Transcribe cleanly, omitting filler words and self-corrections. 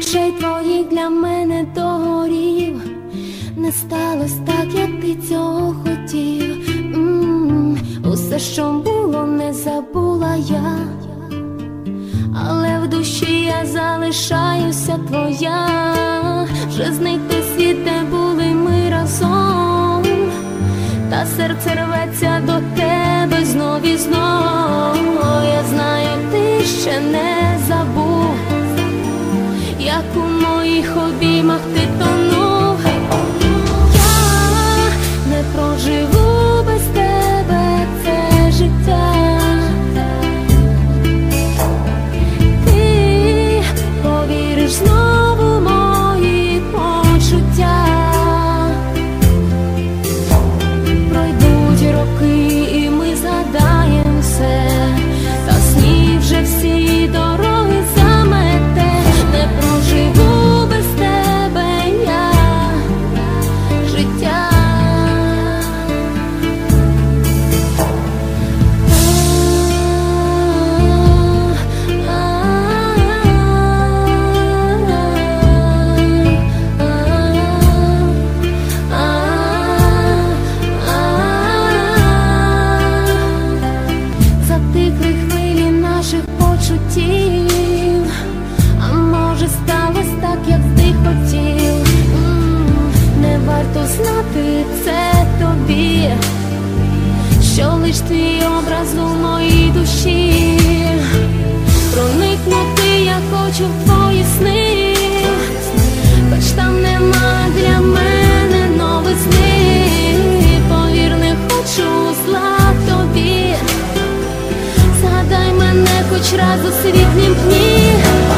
очей твоїх для мене догорів. Не сталось так, як ти цього хотів. Усе, що було, не забула я, але в душі я залишаюся твоя. Вже зникли світ, де були ми разом, та серце рветься до тебе знов і знов. Я знаю, ти ще не забув, як у моїх обіймах ти тонув. Я не проживу без тебе це життя. Ти повіриш знову в мої почуття. Пройдуть роки і ми згадаєм все, та сні вже всі дороги замете. Не проживу без тебе я життя. Затихли хвилі наших почуттів, а може сталось так, як ти хотів. Не варто знати це тобі, що лиш твій образ у моїй душі. Проникнути я хочу в твої сни, хоч там нема для мене новизни. Повір, не хочу зла тобі, згадай мене хоч раз у світлім дні.